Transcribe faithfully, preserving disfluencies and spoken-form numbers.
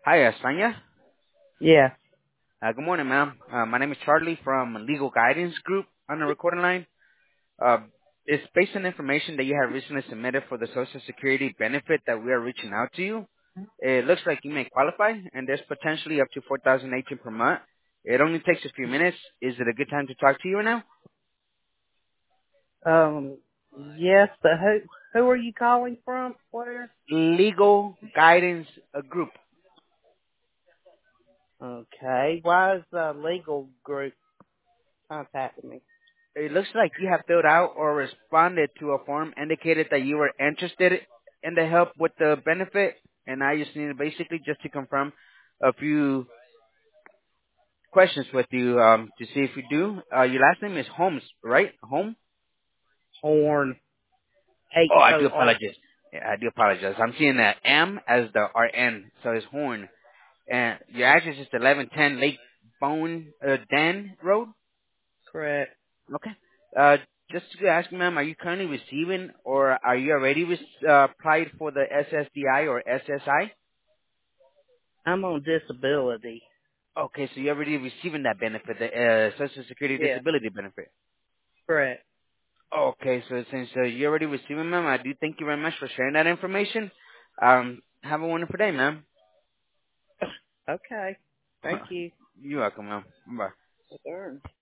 Hi, uh, Sonia. Yeah. Uh, good morning, ma'am. Uh, my name is Charlie from Legal Guidance Group on the recording line. Uh, it's based on information that you have recently submitted for the Social Security benefit that we are reaching out to you. It looks like you may qualify, and there's potentially up to four thousand eighteen per month. It only takes a few minutes. Is it a good time to talk to you right now? Um. Yes, but who who are you calling from? Where? Legal Guidance uh, Group. Okay. Why is the legal group contacting me? It looks like you have filled out or responded to a form indicated that you were interested in the help with the benefit, and I just need basically just to confirm a few questions with you um, to see if you do. Uh, your last name is Holmes, right? Home? Horn. H Oh, I do O R. apologize. Yeah, I do apologize. I'm seeing the M as the R N, so it's Horn. And your address is eleven ten Lake Bone uh, Dan Road? Correct. Okay. Uh, just to ask, ma'am, are you currently receiving or are you already re- uh, applied for the S S D I or S S I? I'm on disability. Okay, so you're already receiving that benefit, the uh, Social Security Yeah. Disability benefit. Correct. Okay, so since uh, you're already receiving, ma'am, I do thank you very much for sharing that information. Um, have a wonderful day, ma'am. Okay. Thank you. You're welcome, ma'am. Bye. Return.